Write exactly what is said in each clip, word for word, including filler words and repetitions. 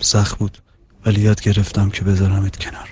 سخت بود ولی یاد گرفتم که بذارمت کنار.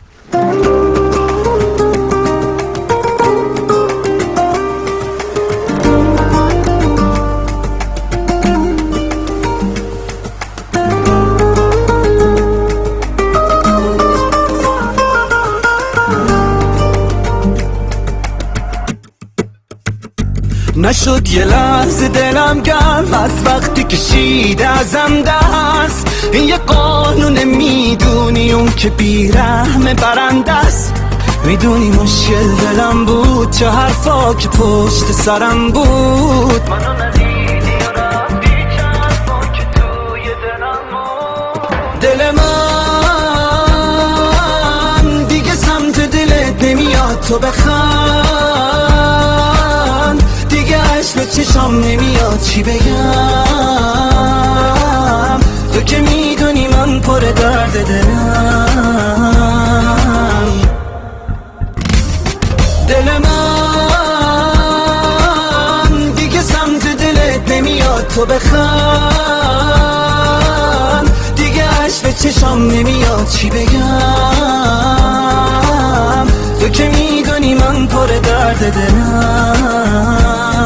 نشد یه لحظه دلم گرم از وقتی کشیده ازم دست. این یه قانون میدونی اون که بیرحم برنده است. میدونی مشکل دلم بود چه حرفا که پشت سرم بود. منو ندیدی و رفتی چه حرفا که توی دلم بود. دل من دیگه سمت دلت نمیاد تو بخند. به چشام نمیاد چی بگم. تو که میدونی من پر درد دلم. دل من دیگه سمت دلت نمیاد تو بخند. دیگه عشق به چشام نمیاد چی بگم. تو که میدونی من پر درد دلم.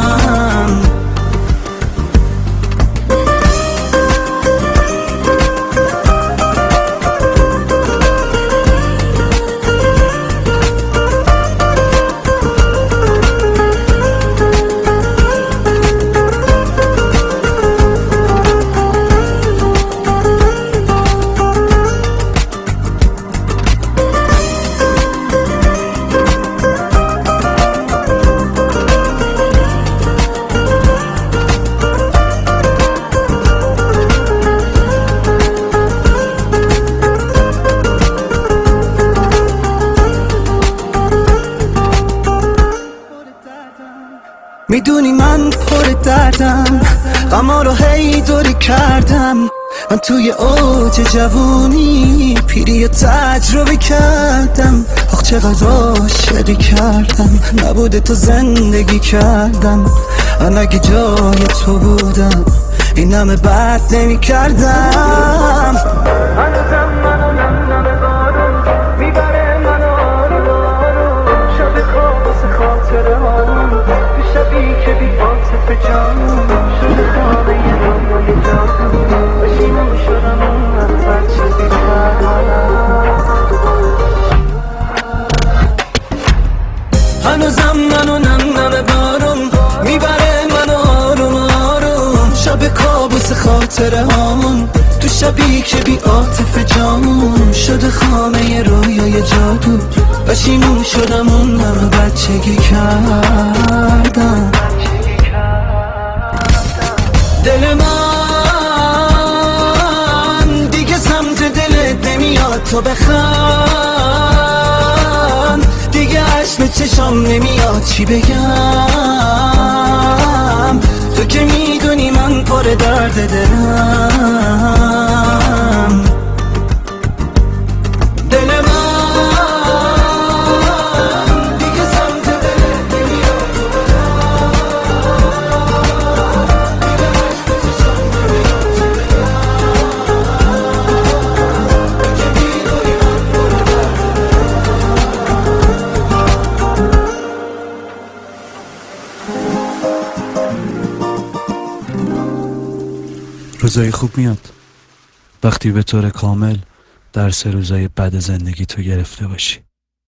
میدونی من پر دردم، غما رو هی دوری کردم. من توی اوج جوونی پیری تجربه کردم. آخ چقدر عاشقی کردم، نبوده تو زندگی کردم. من اگه جای تو بودم این همه بد نمی کردم. هنوزم منو نمنم بارون میبره منو آروم آروم. شب خواب واسه خاطره هامون شبی که بی عاطف جانم شده خوابه یه رویای جادو. بشینم شدم اون از بچه بیترم. هنوزم منو نمنم بارون میبره منو آروم آروم. شب کابوس خاطره هامون تو شبی که بی عاطف جامون شده خامه یه رویای جادو. بشینم شدم اون همه بچگی کردم. دل من دیگه سمت دلت نمیاد تو بخند. دیگه عشق به چشام نمیاد چی بگم. تو که میدونی من پر درد دلم. دل من دیگه سمت دلت نمیاد تو روزای خوب میاد وقتی به طور کامل درس روزای بد زندگی تو گرفته باشی.